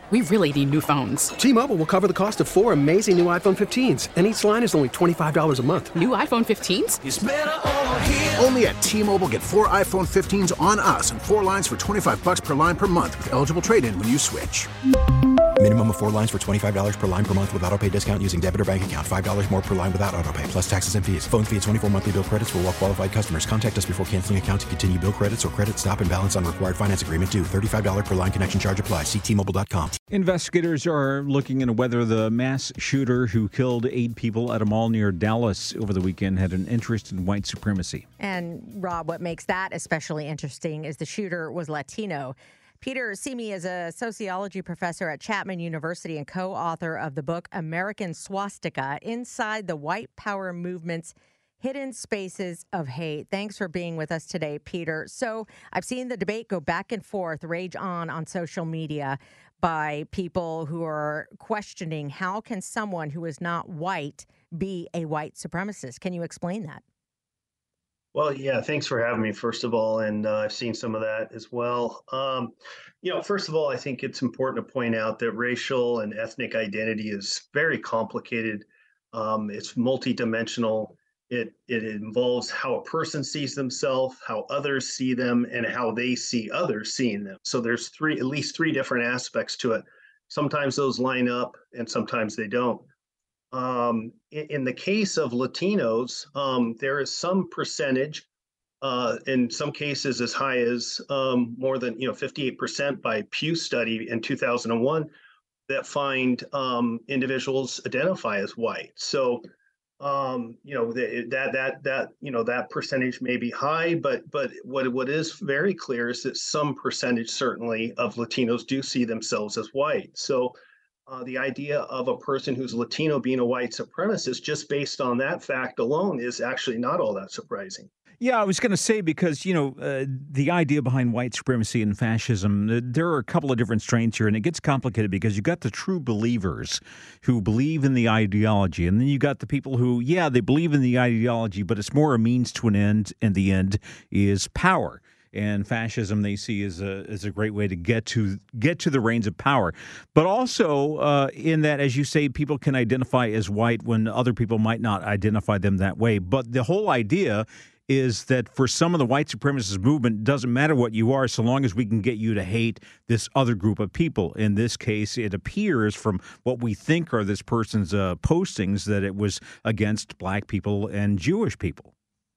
We really need new phones. T-Mobile will cover the cost of 4 amazing new iPhone 15s, and each line is only $25 a month. New iPhone 15s? It's better over here. Only at T-Mobile, get 4 iPhone 15s on us and 4 lines for $25 per line per month with eligible trade-in when you switch. Minimum of 4 lines for $25 per line per month with autopay discount using debit or bank account. $5 more per line without autopay, plus taxes and fees. Phone fee at 24 monthly bill credits for well-qualified customers. Contact us before canceling account to continue bill credits or credit stop and balance on required finance agreement due. $35 per line connection charge applies. See T-Mobile.com. Investigators are looking into whether the mass shooter who killed 8 people at a mall near Dallas over the weekend had an interest in white supremacy. And, Rob, what makes that especially interesting is the shooter was Latino. Peter Simi is a sociology professor at Chapman University and co-author of the book American Swastika, Inside the White Power Movement's Hidden Spaces of Hate. Thanks for being with us today, Peter. So I've seen the debate go back and forth, rage on social media by people who are questioning how can someone who is not white be a white supremacist? Can you explain that? Well, yeah, thanks for having me, first of all, and I've seen some of that as well. First of all, I think it's important to point out that racial and ethnic identity is very complicated. It's multidimensional. It involves how a person sees themselves, how others see them, and how they see others seeing them. So there's at least three different aspects to it. Sometimes those line up, and sometimes they don't. In the case of Latinos, there is some percentage, in some cases as high as more than 58% by Pew study in 2001, that find individuals identify as white. So that percentage may be high, but what is very clear is that some percentage certainly of Latinos do see themselves as white. So the idea of a person who's Latino being a white supremacist, just based on that fact alone, is actually not all that surprising. Yeah, I was going to say, because, the idea behind white supremacy and fascism, there are a couple of different strains here, and it gets complicated because you got the true believers who believe in the ideology, and then you got the people who, they believe in the ideology, but it's more a means to an end, and the end is power. And fascism they see is a great way to get to the reins of power. But also in that, as you say, people can identify as white when other people might not identify them that way. But the whole idea is that for some of the white supremacist movement, it doesn't matter what you are, so long as we can get you to hate this other group of people. In this case, it appears from what we think are this person's postings that it was against black people and Jewish people.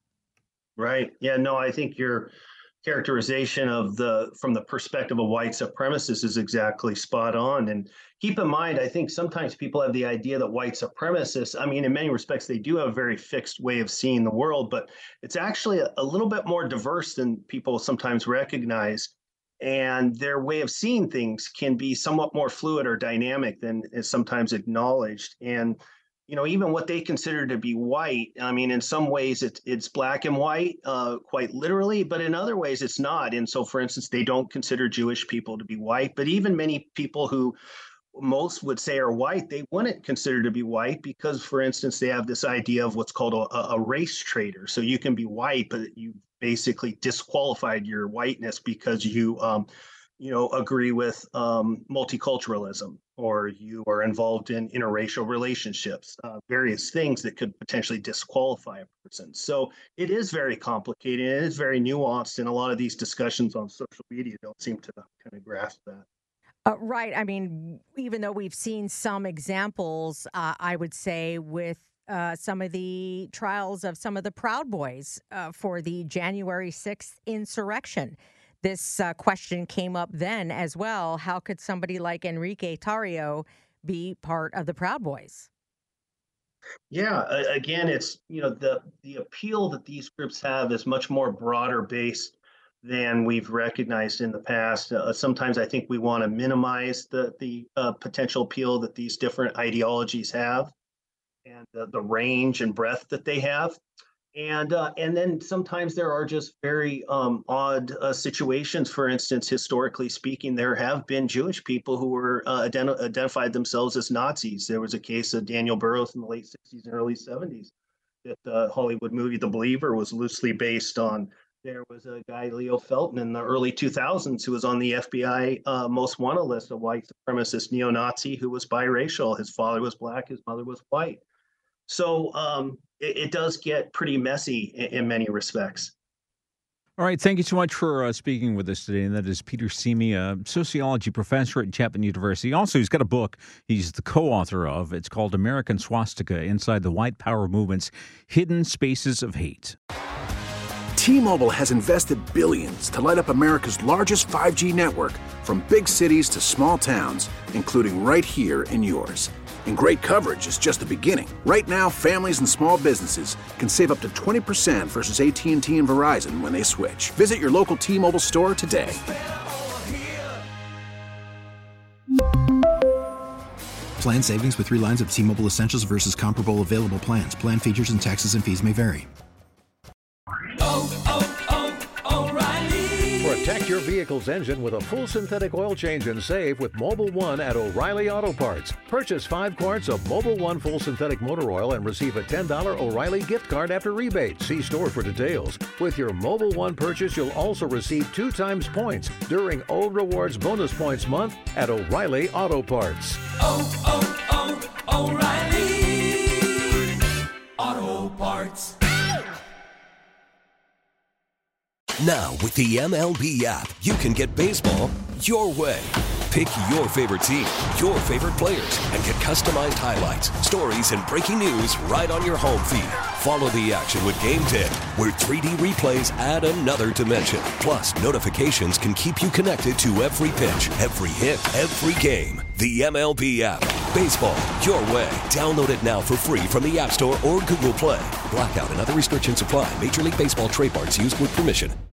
Right. Yeah, no, I think your characterization from the perspective of white supremacists is exactly spot on. And keep in mind, I think sometimes people have the idea that white supremacists, in many respects, they do have a very fixed way of seeing the world, but it's actually a little bit more diverse than people sometimes recognize. And their way of seeing things can be somewhat more fluid or dynamic than is sometimes acknowledged. And even what they consider to be white, in some ways it's black and white, quite literally, but in other ways it's not. And so, for instance, they don't consider Jewish people to be white, but even many people who most would say are white, they wouldn't consider to be white because, for instance, they have this idea of what's called a race traitor. So you can be white, but you basically disqualified your whiteness because you agree with multiculturalism, or you are involved in interracial relationships, various things that could potentially disqualify a person. So it is very complicated. It is very nuanced, and a lot of these discussions on social media don't seem to kind of grasp that. Right. Even though we've seen some examples, I would say, with some of the trials of some of the Proud Boys for the January 6th insurrection. This question came up then as well. How could somebody like Enrique Tarrio be part of the Proud Boys? Yeah, again, it's, the appeal that these groups have is much more broader based than we've recognized in the past. Sometimes I think we want to minimize the potential appeal that these different ideologies have and the range and breadth that they have. And then sometimes there are just very odd situations. For instance, historically speaking, there have been Jewish people who were identified themselves as Nazis. There was a case of Daniel Burroughs in the late 60s and early 70s that the Hollywood movie The Believer was loosely based on There was a guy, Leo Felton, in the early 2000s who was on the FBI most wanted list, a white supremacist neo-Nazi who was biracial. His father was black, his mother was white. So it does get pretty messy in many respects. All right, thank you so much for speaking with us today. And that is Peter Simi, a sociology professor at Chapman University. Also, he's got a book he's the co-author of. It's called American Swastika, Inside the White Power Movement's Hidden Spaces of Hate. T-Mobile has invested billions to light up America's largest 5G network, from big cities to small towns, including right here in yours. And great coverage is just the beginning. Right now, families and small businesses can save up to 20% versus AT&T and Verizon when they switch. Visit your local T-Mobile store today. Plan savings with 3 lines of T-Mobile Essentials versus comparable available plans. Plan features and taxes and fees may vary. Protect your vehicle's engine with a full synthetic oil change and save with Mobil 1 at O'Reilly Auto Parts. Purchase 5 quarts of Mobil 1 full synthetic motor oil and receive a $10 O'Reilly gift card after rebate. See store for details. With your Mobil 1 purchase, you'll also receive 2 times points during O Rewards Bonus Points Month at O'Reilly Auto Parts. O'Reilly Auto Parts. Now, with the MLB app, you can get baseball your way. Pick your favorite team, your favorite players, and get customized highlights, stories, and breaking news right on your home feed. Follow the action with Game Day, where 3D replays add another dimension. Plus, notifications can keep you connected to every pitch, every hit, every game. The MLB app. Baseball your way. Download it now for free from the App Store or Google Play. Blackout and other restrictions apply. Major League Baseball trademarks used with permission.